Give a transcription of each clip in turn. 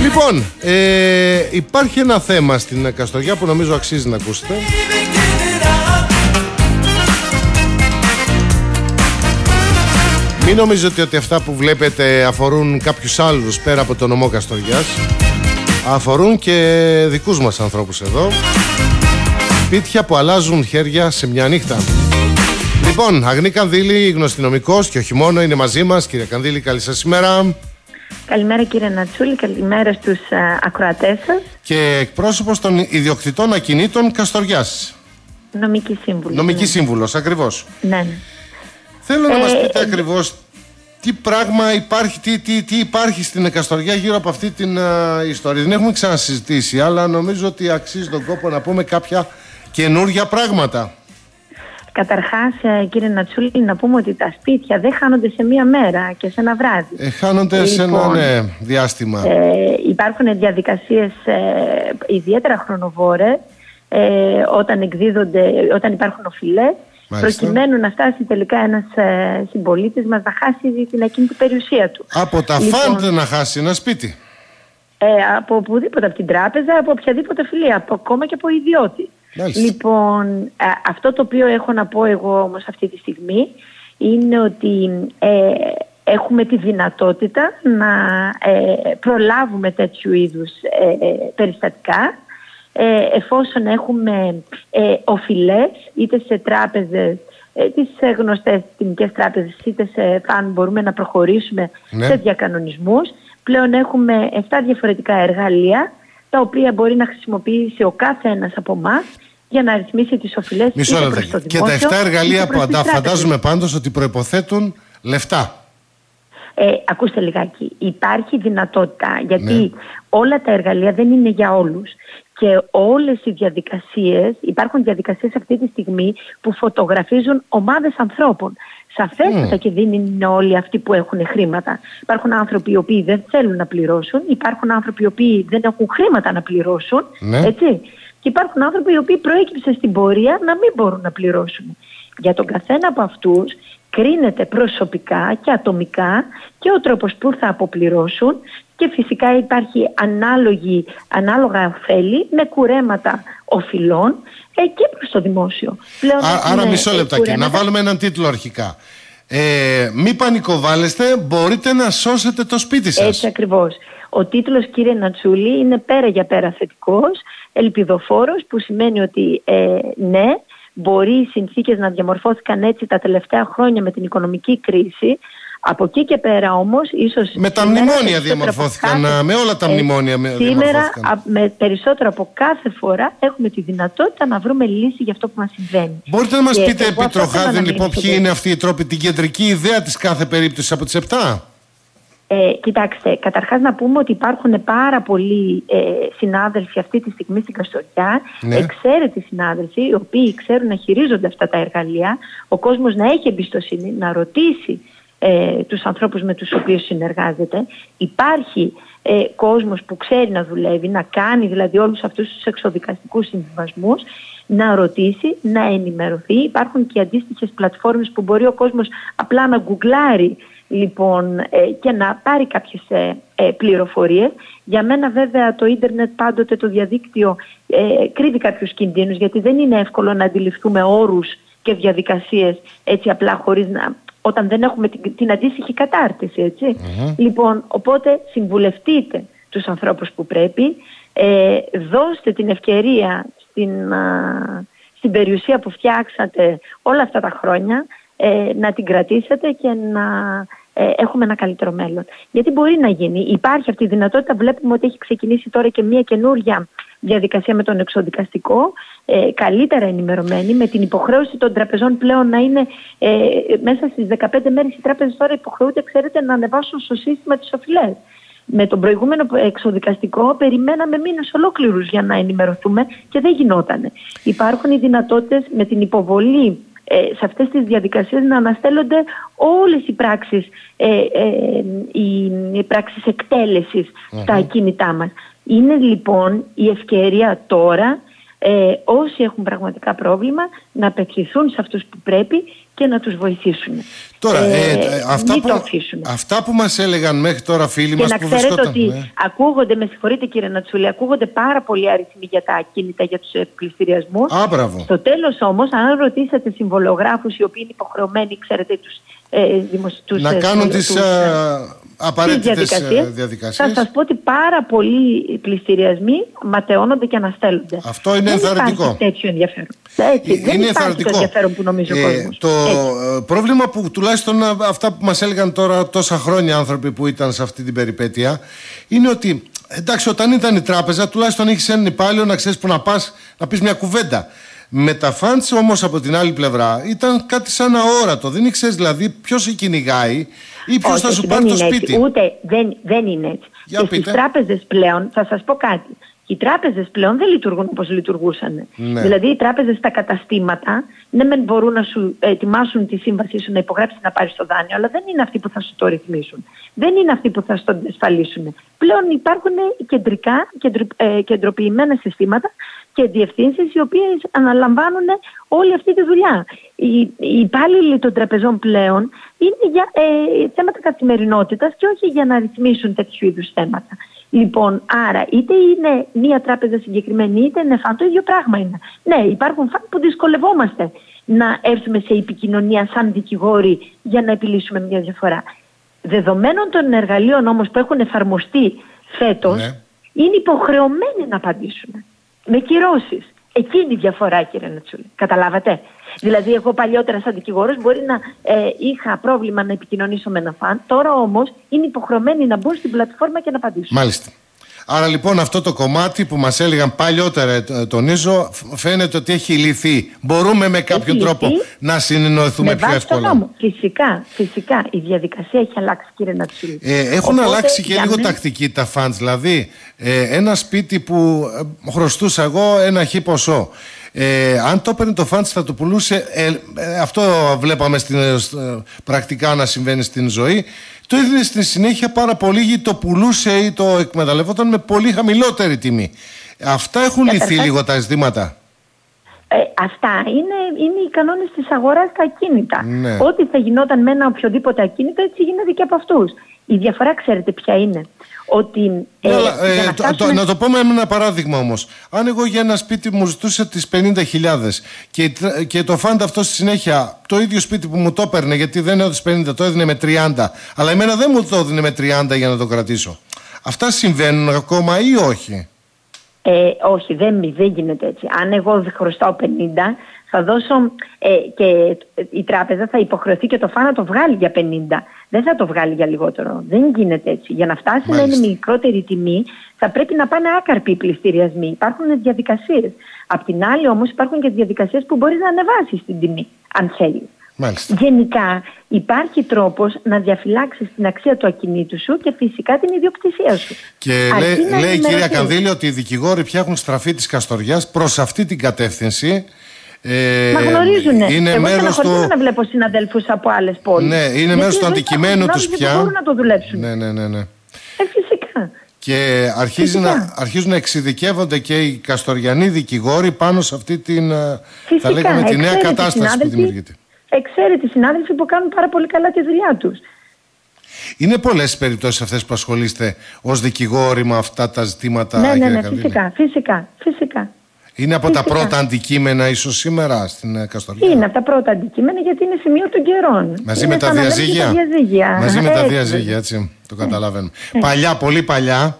Λοιπόν, υπάρχει ένα θέμα στην Καστοριά που νομίζω αξίζει να ακούσετε. Μην νομίζετε ότι αυτά που βλέπετε αφορούν κάποιους άλλους πέρα από το νομό Καστοριάς. Αφορούν και δικούς μας ανθρώπους εδώ. Σπίτια που αλλάζουν χέρια σε μια νύχτα. Λοιπόν, Αγνή Κανδύλη, γνωστινομικός και όχι μόνο, είναι μαζί μας. Κύριε Κανδύλη, καλή σας ημέρα. Καλημέρα κύριε Νατσούλη, καλημέρα στους ακροατές σας. Και εκπρόσωπος των ιδιοκτητών ακινήτων Καστοριάς. Νομική σύμβουλος. Νομική σύμβουλος, ακριβώς. Ναι. Θέλω να μας πείτε ακριβώς τι πράγμα υπάρχει, τι υπάρχει στην Καστοριά γύρω από αυτή την ιστορία. Δεν έχουμε ξανασυζητήσει, αλλά νομίζω ότι αξίζει τον κόπο να πούμε κάποια καινούργια πράγματα. Καταρχάς, κύριε Νατσούλη, να πούμε ότι τα σπίτια δεν χάνονται σε μία μέρα και σε ένα βράδυ. Χάνονται σε ένα διάστημα. Υπάρχουν διαδικασίες ιδιαίτερα χρονοβόρες όταν υπάρχουν οφειλές, προκειμένου να φτάσει τελικά ένας συμπολίτης μας να χάσει την ακίνητη περιουσία του. Από τα φαντ να χάσει ένα σπίτι. Από οπουδήποτε, από την τράπεζα, από οποιαδήποτε οφειλία, ακόμα και από ιδιώτη. Μάλιστα. Λοιπόν, αυτό το οποίο έχω να πω εγώ όμως αυτή τη στιγμή είναι ότι έχουμε τη δυνατότητα να προλάβουμε τέτοιου είδους περιστατικά εφόσον έχουμε οφειλές είτε σε τράπεζες, τις γνωστές τιμικές τράπεζες, είτε σε φαν, μπορούμε να προχωρήσουμε σε διακανονισμούς. Πλέον έχουμε 7 διαφορετικά εργαλεία τα οποία μπορεί να χρησιμοποιήσει ο κάθε ένας από εμάς για να ρυθμίσει τις οφειλές. Μισό λεπτό. Και τα 7 εργαλεία που φαντάζομαι πάντως ότι προϋποθέτουν λεφτά. Ακούστε λιγάκι. Υπάρχει δυνατότητα, γιατί όλα τα εργαλεία δεν είναι για όλους. Και όλες οι διαδικασίες, υπάρχουν διαδικασίες αυτή τη στιγμή που φωτογραφίζουν ομάδες ανθρώπων. Σαφέστατα και δεν είναι όλοι αυτοί που έχουν χρήματα. Υπάρχουν άνθρωποι οι οποίοι δεν θέλουν να πληρώσουν, υπάρχουν άνθρωποι οι οποίοι δεν έχουν χρήματα να πληρώσουν, έτσι. Και υπάρχουν άνθρωποι οι οποίοι προέκυψε στην πορεία να μην μπορούν να πληρώσουν. Για τον καθένα από αυτούς κρίνεται προσωπικά και ατομικά και ο τρόπος που θα αποπληρώσουν και φυσικά υπάρχει ανάλογα ωφέλη με κουρέματα οφειλών και προς το δημόσιο. Άρα μισό λεπτάκι, να βάλουμε έναν τίτλο αρχικά. Μη πανικοβάλλεστε, μπορείτε να σώσετε το σπίτι σας. Έτσι ακριβώς. Ο τίτλος, κύριε Νατσούλη, είναι πέρα για πέρα θετικός, ελπιδοφόρος, που σημαίνει ότι ναι, μπορεί οι συνθήκες να διαμορφώθηκαν έτσι τα τελευταία χρόνια με την οικονομική κρίση. Από εκεί και πέρα όμως, ίσως... Με τα μνημόνια διαμορφώθηκαν, με όλα τα μνημόνια σήμερα, περισσότερο από κάθε φορά, έχουμε τη δυνατότητα να βρούμε λύση για αυτό που μας συμβαίνει. Μπορείτε να μας πείτε, επί τροχάδιν, λοιπόν, ποιοι είναι αυτοί οι τρόποι, την κεντρική ιδέα της κάθε περίπτωσης από τις 7? Κοιτάξτε, καταρχάς να πούμε ότι υπάρχουν πάρα πολλοί συνάδελφοι αυτή τη στιγμή στην Καστοριά, εξαίρετοι συνάδελφοι, οι οποίοι ξέρουν να χειρίζονται αυτά τα εργαλεία, ο κόσμος να έχει εμπιστοσύνη, να ρωτήσει τους ανθρώπους με τους οποίους συνεργάζεται. Υπάρχει κόσμος που ξέρει να δουλεύει, να κάνει δηλαδή όλους αυτούς τους εξοδικαστικούς συμβιβασμούς, να ρωτήσει, να ενημερωθεί. Υπάρχουν και αντίστοιχες πλατφόρμες που μπορεί ο κόσμος απλά να γκουγκλάρει, λοιπόν, και να πάρει κάποιες πληροφορίες. Για μένα βέβαια το ίντερνετ, πάντοτε το διαδίκτυο κρύβει κάποιους κινδύνους, γιατί δεν είναι εύκολο να αντιληφθούμε όρους και διαδικασίες έτσι απλά, χωρίς όταν δεν έχουμε την αντίστοιχη κατάρτιση, έτσι. Λοιπόν, οπότε συμβουλευτείτε τους ανθρώπους που πρέπει, δώστε την ευκαιρία στην περιουσία που φτιάξατε όλα αυτά τα χρόνια, να την κρατήσετε και να έχουμε ένα καλύτερο μέλλον. Γιατί μπορεί να γίνει. Υπάρχει αυτή η δυνατότητα. Βλέπουμε ότι έχει ξεκινήσει τώρα και μια καινούρια διαδικασία με τον εξοδικαστικό, καλύτερα ενημερωμένη, με την υποχρέωση των τραπεζών πλέον να είναι μέσα στις 15 μέρες οι τράπεζες τώρα υποχρεούνται, ξέρετε, να ανεβάσουν στο σύστημα τις οφειλές. Με τον προηγούμενο εξοδικαστικό περιμέναμε μήνες ολόκληρους για να ενημερωθούμε και δεν γινότανε. Υπάρχουν οι δυνατότητες με την υποβολή σε αυτές τις διαδικασίες να αναστέλλονται όλες οι πράξεις, οι πράξεις εκτέλεσης στα ακίνητά μας. Είναι λοιπόν η ευκαιρία τώρα όσοι έχουν πραγματικά πρόβλημα να απευθυνθούν σε αυτούς που πρέπει και να τους βοηθήσουν. Τώρα, αυτά που μας έλεγαν μέχρι τώρα φίλοι μας που βρισκόταν... Και να ξέρετε ότι ακούγονται, με συγχωρείτε κύριε Νατσούλη, ακούγονται πάρα πολλοί αριθμοί για τα ακίνητα, για τους πληστηριασμούς. Στο τέλος όμως, αν ρωτήσετε συμβολογράφους οι οποίοι είναι υποχρεωμένοι, ξέρετε, τους να κάνουν τις απαραίτητες διαδικασίες, θα σας πω ότι πάρα πολλοί πληστηριασμοί ματαιώνονται και αναστέλλονται. Αυτό είναι ενθαρρυντικό. Δεν υπάρχει τέτοιο ενδιαφέρον. Δεν υπάρχει το ενδιαφέρον που νομίζει ο κόσμος. Το πρόβλημα που τουλάχιστον αυτά που μας έλεγαν τώρα τόσα χρόνια άνθρωποι που ήταν σε αυτή την περιπέτεια είναι ότι εντάξει, όταν ήταν η τράπεζα τουλάχιστον είχες έναν υπάλληλο να ξέρεις που να πας να πεις μια κουβέντα. Με τα φαντς όμως από την άλλη πλευρά ήταν κάτι σαν αόρατο. Δεν ήξερες δηλαδή ποιος σε κυνηγάει ή ποιος θα σου πάρει το σπίτι. Δεν είναι έτσι. Για και στις τράπεζες πλέον, θα σας πω κάτι. Οι τράπεζες πλέον δεν λειτουργούν όπως λειτουργούσαν. Ναι. Δηλαδή οι τράπεζες στα καταστήματα, ναι μεν μπορούν να σου ετοιμάσουν τη σύμβασή σου, να υπογράψεις να πάρεις το δάνειο, αλλά δεν είναι αυτοί που θα σου το ρυθμίσουν. Δεν είναι αυτοί που θα σου το ασφαλίσουν. Πλέον υπάρχουν κεντροποιημένα συστήματα και διευθύνσεις οι οποίες αναλαμβάνουν όλη αυτή τη δουλειά. Οι υπάλληλοι των τραπεζών πλέον είναι για θέματα καθημερινότητας και όχι για να ρυθμίσουν τέτοιου είδους θέματα. Λοιπόν, άρα είτε είναι μία τράπεζα συγκεκριμένη είτε είναι φαν, το ίδιο πράγμα είναι. Ναι, υπάρχουν φαν που δυσκολευόμαστε να έρθουμε σε επικοινωνία σαν δικηγόροι για να επιλύσουμε μια διαφορά. Δεδομένων των εργαλείων όμως που έχουν εφαρμοστεί φέτος, ναι, είναι υποχρεωμένοι να απαντήσουν με κυρώσεις. Εκείνη η διαφορά, κύριε Νατσούλη. Καταλάβατε. Δηλαδή, εγώ παλιότερα σαν δικηγόρος μπορεί να είχα πρόβλημα να επικοινωνήσω με ένα φαν. Τώρα όμως είναι υποχρεωμένοι να μπουν στην πλατφόρμα και να απαντήσουν. Μάλιστα. Άρα λοιπόν αυτό το κομμάτι που μας έλεγαν παλιότερα, τονίζω, φαίνεται ότι έχει λυθεί. Μπορούμε με κάποιον τρόπο να συνεννοηθούμε πιο εύκολα. Φυσικά. Η διαδικασία έχει αλλάξει, κύριε Νατσούλη. Έχουν αλλάξει και λίγο τακτική τα φαντς. Δηλαδή, ένα σπίτι που χρωστούσα εγώ ένα χι ποσό. Αν το έπαιρνε το φαντς θα το πουλούσε, αυτό βλέπαμε πρακτικά να συμβαίνει στην ζωή, το έδινε στη συνέχεια πάρα πολύ ή το πουλούσε ή το εκμεταλλευόταν με πολύ χαμηλότερη τιμή. Αυτά έχουν λυθεί λίγο τα ζητήματα. Αυτά είναι οι κανόνες της αγοράς στα ακίνητα. Ναι. Ό,τι θα γινόταν με ένα οποιοδήποτε ακίνητο έτσι γίνεται και από αυτούς. Η διαφορά ξέρετε ποια είναι? Ότι, να το πούμε με ένα παράδειγμα όμως. Αν εγώ για ένα σπίτι μου ζητούσα τις 50.000 και το φαντ αυτό στη συνέχεια το ίδιο σπίτι που μου το έπαιρνε, γιατί δεν έδωσε 50, το έδινε με 30, αλλά εμένα δεν μου το έδινε με 30 για να το κρατήσω. Αυτά συμβαίνουν ακόμα ή όχι? Όχι, δεν γίνεται έτσι. Αν εγώ χρωστάω 50, θα δώσω και η τράπεζα θα υποχρεωθεί και το φαν να το βγάλει για 50. Δεν θα το βγάλει για λιγότερο. Δεν γίνεται έτσι. Για να φτάσει να είναι μικρότερη τιμή, θα πρέπει να πάνε άκαρποι οι πληστηριασμοί. Υπάρχουν διαδικασίες. Απ' την άλλη όμως υπάρχουν και διαδικασίες που μπορείς να ανεβάσεις την τιμή, αν θέλεις. Μάλιστα. Γενικά υπάρχει τρόπος να διαφυλάξεις την αξία του ακινήτου σου και φυσικά την ιδιοκτησία σου. Και λέει η κυρία Κανδύλη ότι οι δικηγόροι πια έχουν στραφεί της Καστοριάς προς αυτή την κατεύθυνση. Μα γνωρίζουνε. Εγώ στεναχωρήθηκα να βλέπω συναδέλφους από άλλες πόλεις. Ναι, είναι μέρος του αντικειμένου τους πια. Δεν μπορούν να το δουλέψουν. Ναι. Φυσικά. Και αρχίζουν να εξειδικεύονται και οι καστοριανοί δικηγόροι πάνω σε αυτή την, θα λέγαμε, τη νέα κατάσταση που δημιουργείται. Εξαίρετοι συνάδελφοι που κάνουν πάρα πολύ καλά τη δουλειά τους. Είναι πολλές οι περιπτώσεις αυτές που ασχολείστε ως δικηγόροι με αυτά τα ζητήματα? Ναι, φυσικά. Είναι από τα πρώτα αντικείμενα ίσως σήμερα στην Καστοριά? Είναι από τα πρώτα αντικείμενα γιατί είναι σημείο των καιρών. Μαζί με τα διαζύγια. Μαζί με τα διαζύγια, έτσι το καταλαβαίνουμε. Παλιά, πολύ παλιά,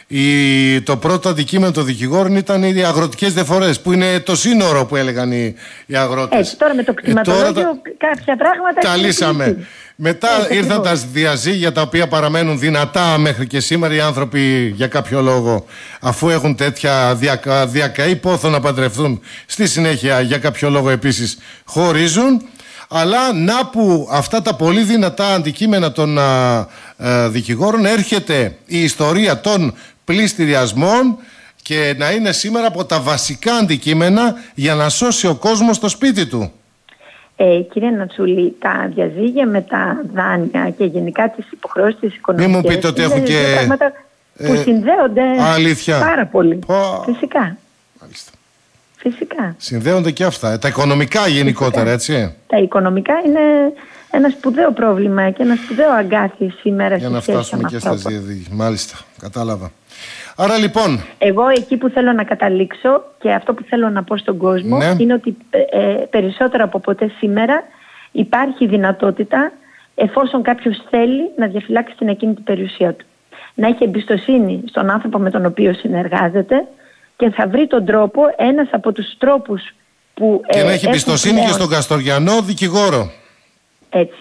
το πρώτο αντικείμενο των δικηγόρων ήταν οι αγροτικές διαφορές, που είναι το σύνορο που έλεγαν οι αγρότες. Έτσι, τώρα με το κτηματολόγιο κάποια πράγματα τα λύσαμε. Μετά ήρθαν τα διαζύγια, τα οποία παραμένουν δυνατά μέχρι και σήμερα. Οι άνθρωποι για κάποιο λόγο, αφού έχουν τέτοια διακαή πόθο να παντρευτούν, στη συνέχεια για κάποιο λόγο επίσης χωρίζουν. Αλλά να που αυτά τα πολύ δυνατά αντικείμενα των δικηγόρων, έρχεται η ιστορία των πληστηριασμών και να είναι σήμερα από τα βασικά αντικείμενα για να σώσει ο κόσμος το σπίτι του. Κύριε Νατσούλη, τα διαζύγια με τα δάνεια και γενικά τις υποχρεώσεις της οικονομικής, μην μου πείτε ότι έχουν και πράγματα που συνδέονται αλήθεια πάρα πολύ. Φυσικά. Μάλιστα. Φυσικά. Συνδέονται και αυτά. Τα οικονομικά γενικότερα, έτσι. Τα οικονομικά είναι ένα σπουδαίο πρόβλημα και ένα σπουδαίο αγκάθι σήμερα. Για να φτάσουμε και στα μάλιστα, κατάλαβα. Άρα λοιπόν... Εγώ εκεί που θέλω να καταλήξω και αυτό που θέλω να πω στον κόσμο είναι ότι περισσότερο από ποτέ σήμερα υπάρχει δυνατότητα, εφόσον κάποιος θέλει, να διαφυλάξει την ακίνητη περιουσία του. Να έχει εμπιστοσύνη στον άνθρωπο με τον οποίο συνεργάζεται και θα βρει τον τρόπο, ένας από τους τρόπους που... Και να έχει εμπιστοσύνη και στον Καστοριανό δικηγόρο. Έτσι.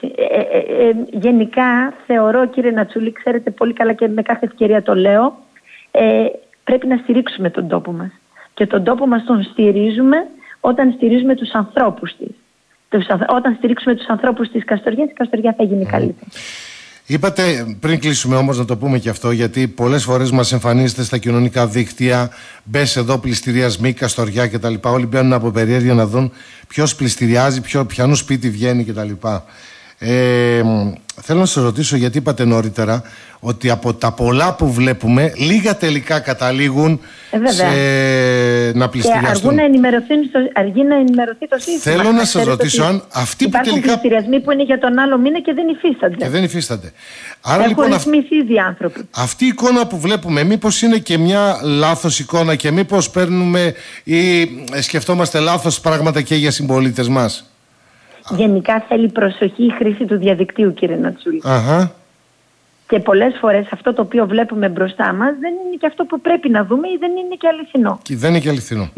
Γενικά θεωρώ, κύριε Νατσούλη, ξέρετε πολύ καλά και με κάθε ευκαιρία το λέω, πρέπει να στηρίξουμε τον τόπο μας. Και τον τόπο μας τον στηρίζουμε όταν στηρίζουμε τους ανθρώπους της. Όταν στηρίξουμε τους ανθρώπους της Καστοριάς, η Καστοριά θα γίνει καλύτερη. Είπατε, πριν κλείσουμε όμως να το πούμε και αυτό, γιατί πολλές φορές μας εμφανίζεται στα κοινωνικά δίκτυα, μπες εδώ πληστηριασμοί, Καστοριά κτλ. Όλοι μπαίνουν από περιέργεια να δουν ποιος πληστηριάζει, ποιανού σπίτι βγαίνει κτλ. Θέλω να σας ρωτήσω, γιατί είπατε νωρίτερα ότι από τα πολλά που βλέπουμε, λίγα τελικά καταλήγουν να πληστηριαστούν. Και αργεί να ενημερωθεί το σύστημα. Θέλω να σας ρωτήσω αν αυτοί που τελικά... Υπάρχουν πληστηριασμοί που είναι για τον άλλο μήνα και δεν υφίστανται. Άρα έχουν λοιπόν ρυθμίσει ήδη οι άνθρωποι. Αυτή η εικόνα που βλέπουμε, μήπως είναι και μια λάθος εικόνα και μήπως παίρνουμε ή σκεφτόμαστε λάθος πράγματα και για συμπολίτες μας? Γενικά θέλει προσοχή η χρήση του διαδικτύου, κύριε Νατσούλη. Και πολλές φορές αυτό το οποίο βλέπουμε μπροστά μας δεν είναι και αυτό που πρέπει να δούμε ή δεν είναι και αληθινό. Και δεν είναι και αληθινό.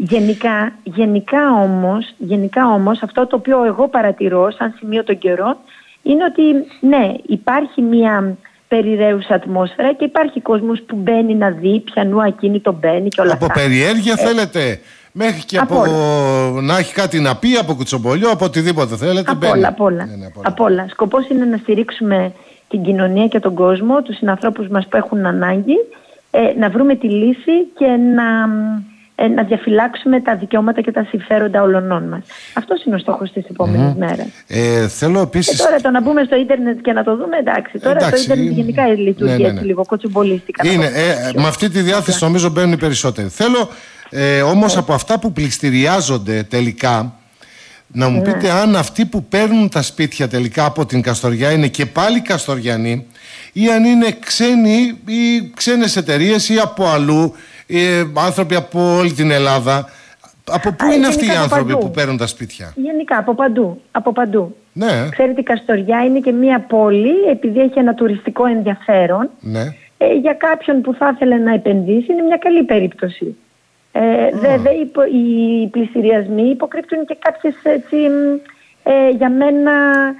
Γενικά όμως αυτό το οποίο εγώ παρατηρώ σαν σημείο των καιρών είναι ότι ναι, υπάρχει μια περιραίουσα ατμόσφαιρα και υπάρχει κόσμος που μπαίνει να δει ποιανού ακίνητο μπαίνει και όλα αυτά. Από περιέργεια θέλετε... Μέχρι και από να έχει κάτι να πει, από κουτσομπολιό, από οτιδήποτε θέλετε. Από όλα. Σκοπός είναι να στηρίξουμε την κοινωνία και τον κόσμο, τους συνανθρώπους μας που έχουν ανάγκη, να βρούμε τη λύση και να διαφυλάξουμε τα δικαιώματα και τα συμφέροντα όλων μας. Αυτός είναι ο στόχος της επόμενης μέρας. Θέλω επίσης... τώρα το να μπούμε στο ίντερνετ και να το δούμε, εντάξει. Τώρα το ίντερνετ γενικά λειτουργεί έτσι λίγο κοτσομπολίστικα. Με αυτή τη διάθεση νομίζω μπαίνουν οι περισσότεροι. Θέλω όμως από αυτά που πληστηριάζονται τελικά, να μου πείτε αν αυτοί που παίρνουν τα σπίτια τελικά από την Καστοριά είναι και πάλι Καστοριανοί ή αν είναι ξένοι ή ξένες εταιρείες ή από αλλού, άνθρωποι από όλη την Ελλάδα. Από πού είναι αυτοί οι άνθρωποι που παίρνουν τα σπίτια? Γενικά από παντού. Ναι. Ξέρετε, η Καστοριά είναι και μια πόλη, επειδή έχει ένα τουριστικό ενδιαφέρον. Ναι. Για κάποιον που θα ήθελε να επενδύσει είναι μια καλή περίπτωση. Βέβαια οι πληστηριασμοί υποκρύπτουν και κάποιες έτσι, για μένα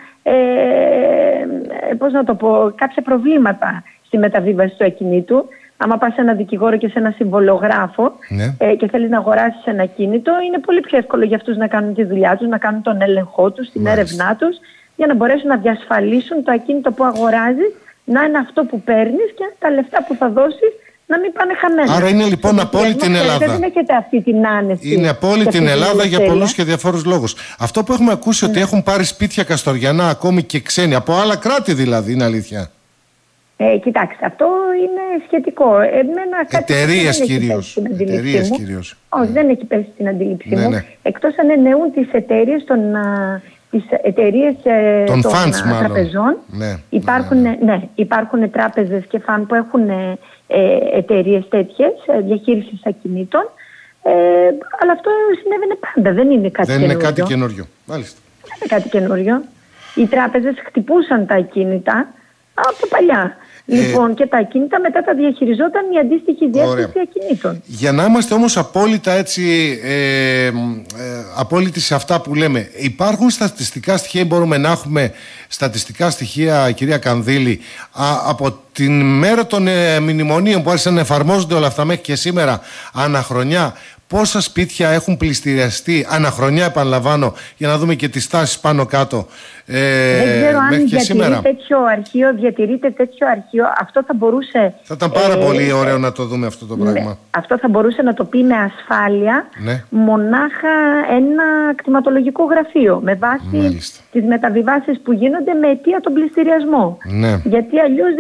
κάποια προβλήματα στη μεταβίβαση του ακινήτου. Άμα πας σε ένα δικηγόρο και σε ένα συμβολογράφο και θέλεις να αγοράσεις ένα ακίνητο, είναι πολύ πιο εύκολο για αυτούς να κάνουν τη δουλειά τους, να κάνουν τον έλεγχό τους, την έρευνά τους, για να μπορέσουν να διασφαλίσουν το ακίνητο που αγοράζεις να είναι αυτό που παίρνεις και τα λεφτά που θα δώσεις να μην πάνε χαμένα. Άρα είναι λοιπόν απόλυτη την Ελλάδα. Δεν έχετε αυτή την άνεση. Είναι απόλυτη την Ελλάδα για πολλούς και διαφόρους λόγους. Αυτό που έχουμε ακούσει ότι έχουν πάρει σπίτια καστοριανά ακόμη και ξένοι, από άλλα κράτη δηλαδή, είναι αλήθεια? Κοιτάξτε, αυτό είναι σχετικό. Εταιρείες κυρίως. Όχι, δεν έχει πέσει στην αντίληψή μου. Εκτός αν εννοούν τις εταιρείες τις εταιρείες των τραπεζών. Υπάρχουν τράπεζες και φαν που έχουν εταιρείες τέτοιες διαχείρισης ακινήτων, αλλά αυτό συνέβαινε πάντα, δεν είναι κάτι καινούριο. Δεν είναι κάτι καινούριο, μάλιστα. Δεν είναι κάτι καινούριο. Οι τράπεζες χτυπούσαν τα ακίνητα από παλιά. Λοιπόν, και τα ακίνητα μετά τα διαχειριζόταν η αντίστοιχη διεύθυνση ακινήτων. Για να είμαστε όμως απόλυτα έτσι, απόλυτοι σε αυτά που λέμε, υπάρχουν στατιστικά στοιχεία, μπορούμε να έχουμε στατιστικά στοιχεία, κυρία Κανδύλη, από την μέρα των μνημονίων που άρχισαν να εφαρμόζονται όλα αυτά μέχρι και σήμερα, αναχρονιά, πόσα σπίτια έχουν πληστηριαστεί αναχρονιά, επαναλαμβάνω, για να δούμε και τις τάσεις πάνω κάτω. Δεν ξέρω αν διατηρείται τέτοιο αρχείο. Αυτό θα μπορούσε... Θα ήταν πάρα πολύ ωραίο να το δούμε αυτό το πράγμα. Αυτό θα μπορούσε να το πει με ασφάλεια μονάχα ένα κτηματολογικό γραφείο, με βάση τις μεταβιβάσεις που γίνονται με αιτία τον πληστηριασμό. Γιατί αλλιώς δεν υπάρχει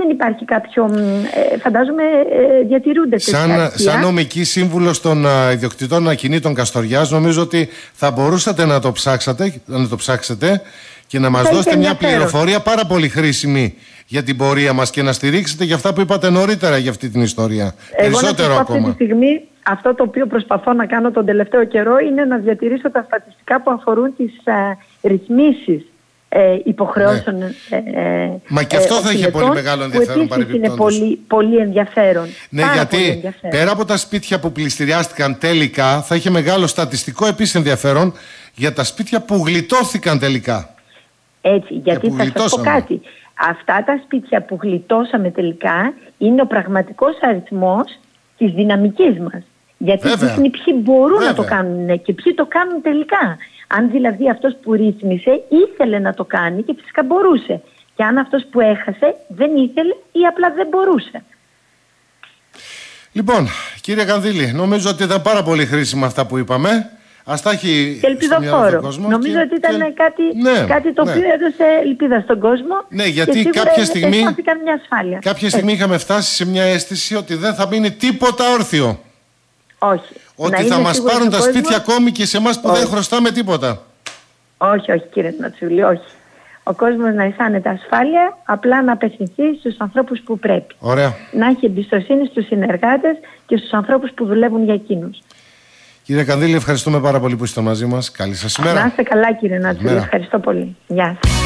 υπάρχει κάποιο, φαντάζομαι διατηρούνται σαν νομική σύμβουλος των ιδιοκτητών ακινήτων Καστοριάς, νομίζω ότι θα μπορούσατε να το ψάξετε και να μας δώσετε μια πληροφορία πάρα πολύ χρήσιμη για την πορεία μας και να στηρίξετε για αυτά που είπατε νωρίτερα για αυτή την ιστορία. Περισσότερο ακόμα. Αυτή τη στιγμή αυτό το οποίο προσπαθώ να κάνω τον τελευταίο καιρό είναι να διατηρήσω τα στατιστικά που αφορούν τις ρυθμίσεις υποχρεώσεων. Μα και αυτό θα είχε πολύ μεγάλο ενδιαφέρον παρεμπιπτόντως. Είναι πολύ ενδιαφέρον. Ναι, γιατί πέρα από τα σπίτια που πληστηριάστηκαν τελικά, θα είχε μεγάλο στατιστικό επίσης ενδιαφέρον για τα σπίτια που γλιτώθηκαν τελικά. Έτσι, γιατί θα σας πω κάτι. Αυτά τα σπίτια που γλιτώσαμε τελικά είναι ο πραγματικός αριθμός της δυναμικής μας. Γιατί δείχνει ποιοι μπορούν να το κάνουν και ποιοι το κάνουν τελικά. Αν δηλαδή αυτός που ρύθμισε ήθελε να το κάνει και φυσικά μπορούσε. Και αν αυτός που έχασε δεν ήθελε ή απλά δεν μπορούσε. Λοιπόν, κύριε Κανδύλη, νομίζω ότι ήταν πάρα πολύ χρήσιμα αυτά που είπαμε. Ας τα έχει και ελπιδοφόρο. Νομίζω ότι ήταν κάτι το οποίο έδωσε ελπίδα στον κόσμο. Ναι, γιατί κάποια στιγμή είχαμε φτάσει σε μια αίσθηση ότι δεν θα μείνει τίποτα όρθιο. Όχι. Ότι θα μας πάρουν τα σπίτια ακόμη και σε εμάς που δεν χρωστάμε τίποτα. Όχι, κύριε Νατσούλη, όχι. Ο κόσμος να αισθάνεται ασφάλεια, απλά να απευθυνθεί στους ανθρώπους που πρέπει. Ωραία. Να έχει εμπιστοσύνη στους συνεργάτες και στους ανθρώπους που δουλεύουν για εκείνους. Κύριε Κανδύλη, ευχαριστούμε πάρα πολύ που είστε μαζί μας. Καλή σας ημέρα. Να είστε καλά, κύριε Νατσούλη. Ευχαριστώ πολύ. Γεια σας.